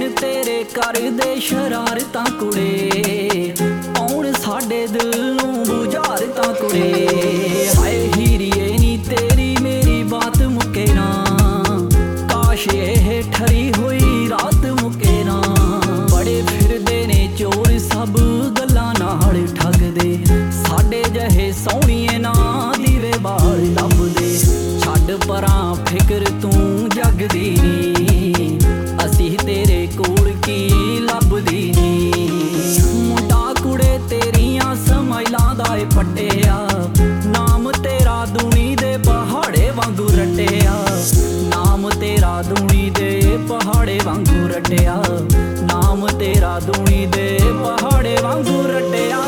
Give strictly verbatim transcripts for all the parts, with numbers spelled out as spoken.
तेरे करदे शरारतां कुड़े, कौन साडे दिल नूं बुझारतां कुड़े। हाय हीरिए नी तेरी मेरी बात मुके ना, काश एह ठरी हुई रात मुके ना। बड़े फिरदे ने चोर सब गल्लां नाल ठगदे, साडे जहे सोहणीए ना दीवे बाल लभदे। छड्ड परां फिकर तू जगदी नी, असीं तेरे कोल की लभदी नी। मुंडा कुड़े तेरियां समाइलां दा ए पट्टिया, नाम तेरा दूनी दे पहाड़े वांगू रट्टिया। नाम तेरा दूनी दे पहाड़े वांगू रट्टिया, नाम तेरा दूनी दे पहाड़े वांगू रट्टिया।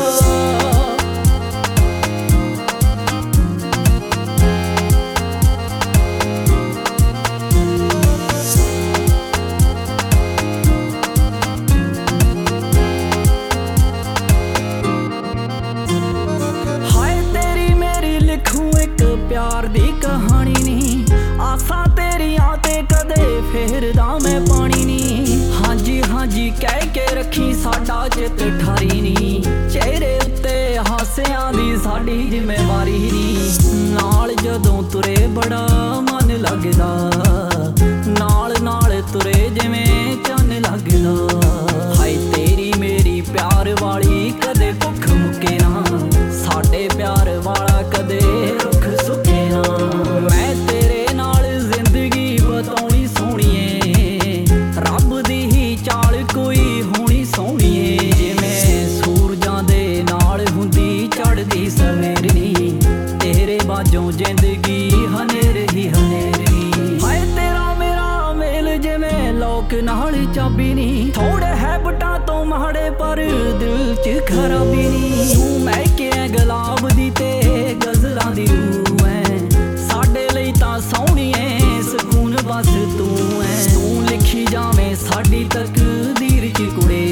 प्यार दी कहानी नी, आसा तेरियां ते कदे फेरदा मैं पानी नी। हाँ जी हाँ जी कह के रखी साडा चित ठारी नी, चेहरे उत्ते हासियां दी साडी जिम्मेवारी नी। नाल जदों तुरे बड़ा मन लगदा, नाल नाल तुरे जिवें चन्न लगदा। हाय तेरी मेरी प्यार वाली कदे भुख मुके ना, साडे प्यार वाला कदे रुख सुके ना। मैं तेरे नाल जिंदगी बताउणी सोहणीए, रब दी ही चाल कोई होनी सोहणीए। जिवें सूरजां दे नाल हुंदी चढ़दी सवेरनी, तेरे बाजों जिंदगी हनेर ही हनेरनी। हाय तेरा मेरा मेल जिवें लोक नाल चाबी नी, थोड़े हैबटां तो माड़े पर दिल च खराबी नी। तू महके गुलाब दी ते गज़लां दी रूह ऐ, साडे लई तां सोहणीए सकून बस तू ऐ। तू लिखी जावें साडी तकदीर च कुड़े,